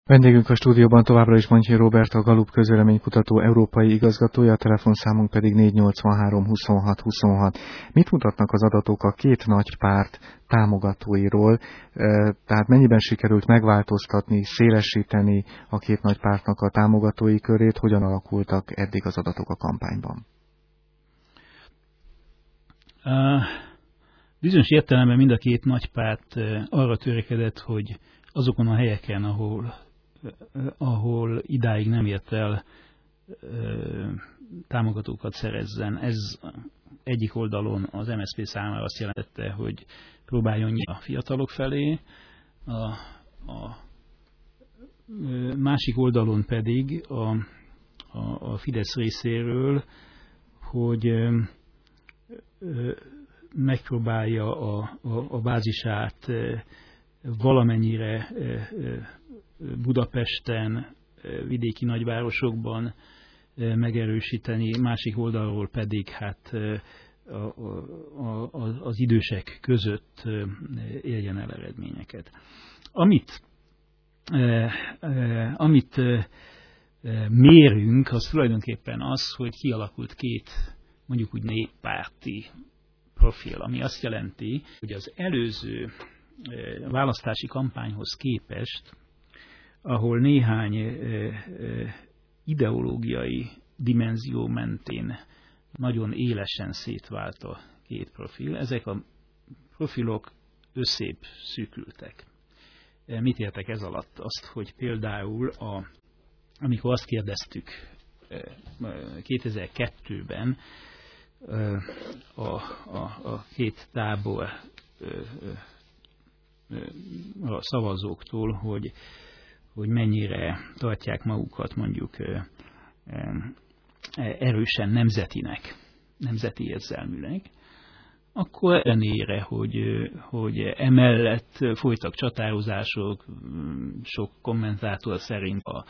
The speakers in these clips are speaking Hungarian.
Vendégünk a stúdióban továbbra is Montjai Róbert, a Gallup közvéleménykutató európai igazgatója, a telefonszámunk pedig 483 26 26. Mit mutatnak az adatok a két nagy párt támogatóiról, tehát mennyiben sikerült megváltoztatni, szélesíteni a két nagy pártnak a támogatói körét, hogyan alakultak eddig az adatok a kampányban? Bizonyos értelemben mind a két nagy párt arra törekedett, hogy azokon a helyeken, ahol idáig nem ért el, támogatókat szerezzen. Ez egyik oldalon az MSZP számára azt jelentette, hogy próbáljon nyitni a fiatalok felé, a másik oldalon pedig a Fidesz részéről, hogy megpróbálja a bázisát valamennyire Budapesten, vidéki nagyvárosokban megerősíteni, másik oldalról pedig hát az idősek között érjen el eredményeket. Amit mérünk, az tulajdonképpen az, hogy kialakult két, mondjuk úgy néppárti profil, ami azt jelenti, hogy az előző választási kampányhoz képest, ahol néhány ideológiai dimenzió mentén nagyon élesen szétvált a két profil, ezek a profilok összébb szűkültek. Mit értek ez alatt? Azt, hogy például amikor azt kérdeztük 2002-ben a két tábor a szavazóktól, hogy mennyire tartják magukat mondjuk erősen nemzetinek, nemzeti érzelműleg, akkor ellenére, hogy emellett folytak csatározások, sok kommentátor szerint a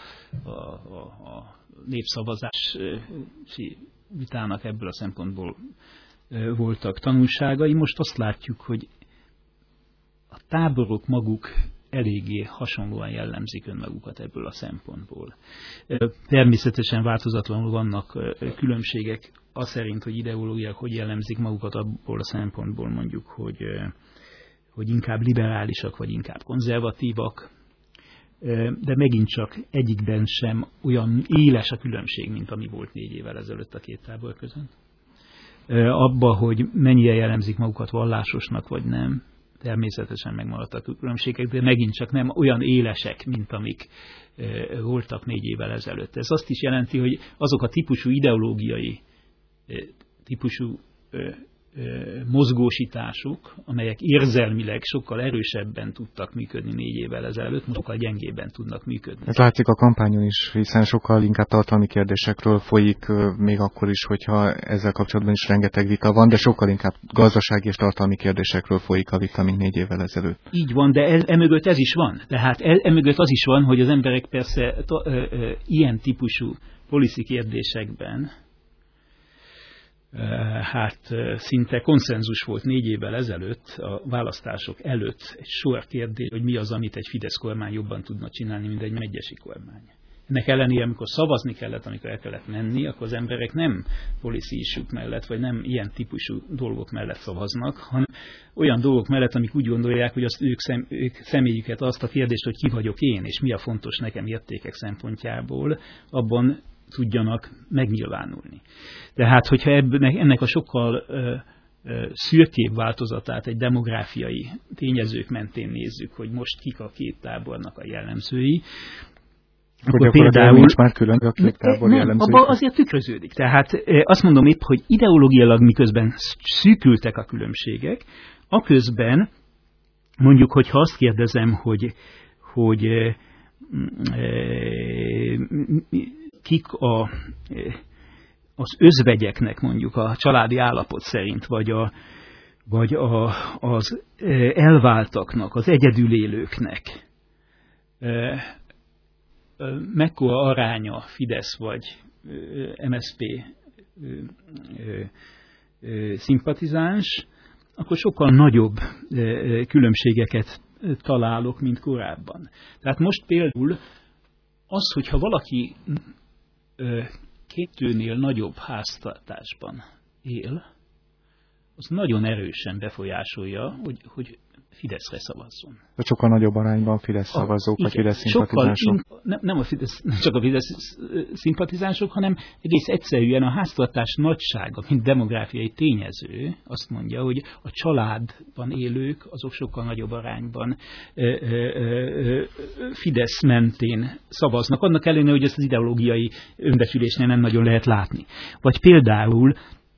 népszavazási vitának ebből a szempontból voltak tanulságai. Most azt látjuk, hogy a táborok maguk eléggé hasonlóan jellemzik önmagukat ebből a szempontból. Természetesen változatlanul vannak különbségek az szerint, hogy ideológiák hogy jellemzik magukat abból a szempontból mondjuk, hogy inkább liberálisak vagy inkább konzervatívak, de megint csak egyikben sem olyan éles a különbség, mint ami volt 4 évvel ezelőtt a két tábor között. Abba, hogy mennyire jellemzik magukat vallásosnak vagy nem, természetesen megmaradtak a különbségek, de megint csak nem olyan élesek, mint amik voltak 4 évvel ezelőtt. Ez azt is jelenti, hogy azok a típusú ideológiai típusú mozgósítások, amelyek érzelmileg sokkal erősebben tudtak működni 4 évvel ezelőtt, most sokkal gyengébben tudnak működni. Ez látszik a kampányon is, hiszen sokkal inkább tartalmi kérdésekről folyik, még akkor is, hogyha ezzel kapcsolatban is rengeteg vita van, de sokkal inkább gazdasági és tartalmi kérdésekről folyik a vita, mint 4 évvel ezelőtt. Így van, de emögött ez is van. Tehát emögött az is van, hogy az emberek persze ilyen típusú policy kérdésekben szinte konszenzus volt 4 évvel ezelőtt, a választások előtt egy sor kérdés, hogy mi az, amit egy Fidesz kormány jobban tudna csinálni, mint egy megyesi kormány. Ennek ellenére, amikor szavazni kellett, amikor el kellett menni, akkor az emberek nem policy issue mellett, vagy nem ilyen típusú dolgok mellett szavaznak, hanem olyan dolgok mellett, amik úgy gondolják, hogy azt ők személyüket, azt a kérdést, hogy ki vagyok én, és mi a fontos nekem értékek szempontjából, abban tudjanak megnyilvánulni. Tehát, hogyha ennek a sokkal szürkébb változatát egy demográfiai tényezők mentén nézzük, hogy most kik a két tábornak a jellemzői, akkor például nincs már külön a két tábor jellemzői. Abban azért tükröződik. Tehát azt mondom épp, hogy ideológiailag miközben szűkültek a különbségek, aközben mondjuk, hogyha azt kérdezem, hogy kik az özvegyeknek mondjuk a családi állapot szerint, vagy az elváltaknak, az egyedülélőknek mekkora aránya Fidesz vagy MSZP szimpatizáns, akkor sokkal nagyobb különbségeket találok, mint korábban. Tehát most például az, hogyha valaki kettőnél nagyobb háztartásban él, az nagyon erősen befolyásolja, hogy Fideszre szavazzon. Sokkal nagyobb arányban Fidesz szavazók, vagy Fidesz szimpatizánsok. Nem csak a Fidesz szimpatizánsok, hanem egész egyszerűen a háztartás nagysága, mint demográfiai tényező azt mondja, hogy a családban élők azok sokkal nagyobb arányban Fidesz mentén szavaznak, annak ellenére, hogy ezt az ideológiai önbecsülésnél nem nagyon lehet látni. Vagy például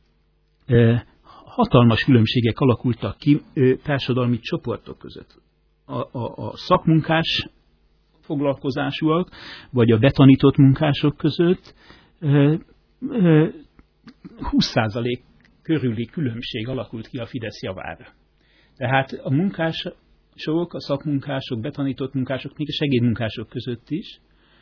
hatalmas különbségek alakultak ki társadalmi csoportok között. A szakmunkás foglalkozásúak, vagy a betanított munkások között 20% körüli különbség alakult ki a Fidesz javára. Tehát a munkások, a szakmunkások, betanított munkások, még a segédmunkások között is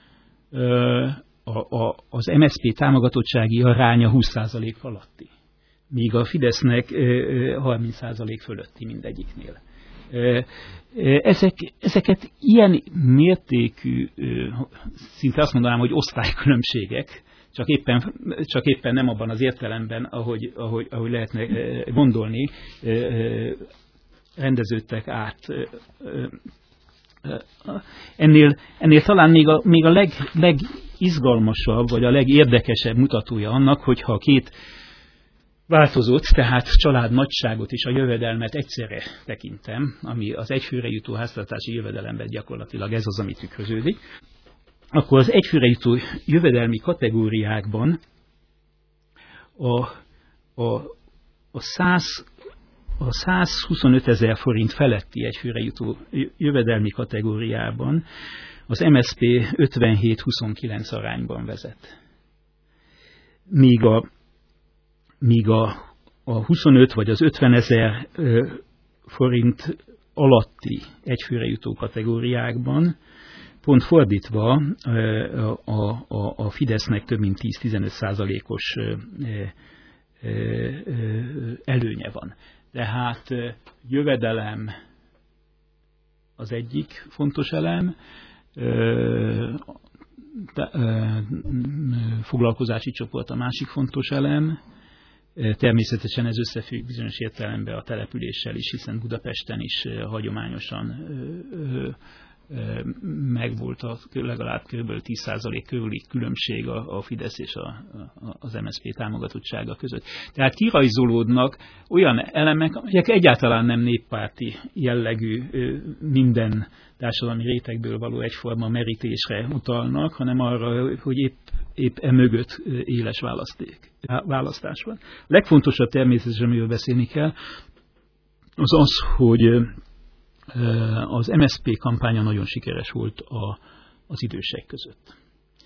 az MSZP támogatottsági aránya 20% alatti. Míg a Fidesznek 30% fölötti mindegyiknél. Ezeket ilyen mértékű, szinte azt mondanám, hogy osztálykülönbségek, csak éppen nem abban az értelemben, ahogy lehetne gondolni, rendeződtek át. Ennél talán még a legizgalmasabb, vagy a legérdekesebb mutatója annak, hogyha a két változott, tehát család nagyságot és a jövedelmet egyszerre tekintem, ami az egyfőre jutó háztartási jövedelemben gyakorlatilag ez az, ami tükröződik, akkor az egyfőre jutó jövedelmi kategóriákban a 125 000 forint feletti egyfőre jutó jövedelmi kategóriában az MSZP 57-29 arányban vezet. Míg a 25 vagy az 50 000 forint alatti egyfőre jutó kategóriákban pont fordítva a Fidesznek több mint 10-15%-os előnye van. Tehát jövedelem az egyik fontos elem, foglalkozási csoport a másik fontos elem. Természetesen ez összefügg bizonyos értelemben a településsel is, hiszen Budapesten is hagyományosan megvolt legalább kb. 10% körüli különbség a Fidesz és az MSZP támogatottsága között. Tehát kirajzolódnak olyan elemek, amelyek egyáltalán nem néppárti jellegű, minden társadalmi rétegből való egyforma merítésre utalnak, hanem arra, hogy épp emögött éles választás van. A legfontosabb természetesen, amiről beszélni kell, az, hogy az MSZP kampánya nagyon sikeres volt az idősek között.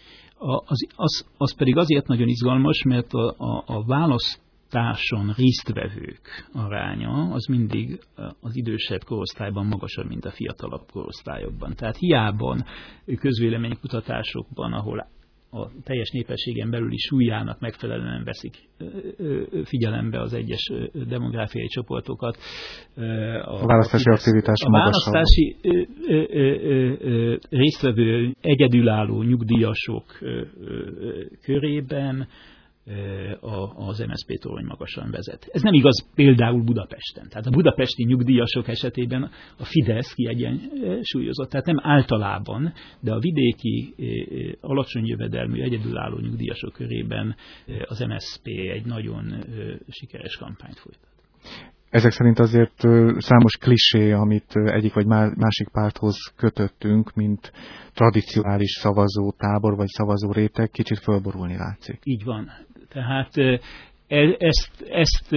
Az pedig azért nagyon izgalmas, mert a választáson résztvevők aránya az mindig az idősebb korosztályban magasabb, mint a fiatalabb korosztályokban. Tehát hiába közvéleménykutatásokban, ahol a teljes népességen belüli súlyának megfelelően veszik figyelembe az egyes demográfiai csoportokat. A választási aktivitás magasabb. A választási résztvevő egyedülálló nyugdíjasok körében az MSZP torony magasan vezet. Ez nem igaz például Budapesten. Tehát a budapesti nyugdíjasok esetében a Fidesz kiegyensúlyozott, tehát nem általában, de a vidéki alacsony jövedelmű egyedülálló nyugdíjasok körében az MSZP egy nagyon sikeres kampányt folytat. Ezek szerint azért számos klisé, amit egyik vagy másik párthoz kötöttünk, mint tradicionális szavazótábor vagy szavazó réteg, kicsit fölborulni látszik. Így van. Tehát ezt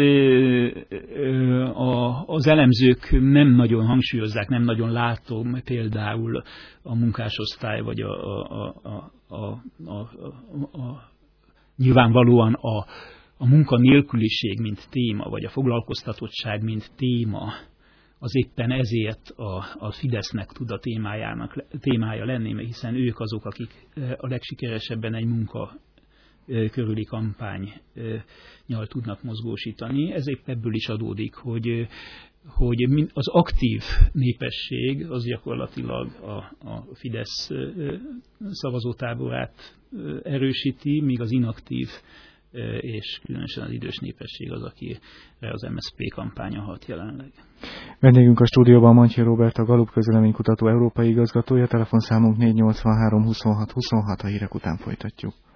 az elemzők nem nagyon hangsúlyozzák, nem nagyon látom például a munkásosztály, vagy nyilvánvalóan a munkanélküliség, mint téma, vagy a foglalkoztatottság, mint téma, az éppen ezért a Fidesznek tud a témája lenni, hiszen ők azok, akik a legsikeresebben egy munka körüli kampánynyal tudnak mozgósítani. Ez épp ebből is adódik, hogy hogy az aktív népesség az gyakorlatilag a Fidesz szavazótáborát erősíti, míg az inaktív és különösen az idős népesség az, akire az MSZP kampánya hat jelenleg. Vendégünk a stúdióban Mantyér Róbert, a Gallup közvéleménykutató európai igazgatója, telefonszámunk 483 26 26, a hírek után folytatjuk.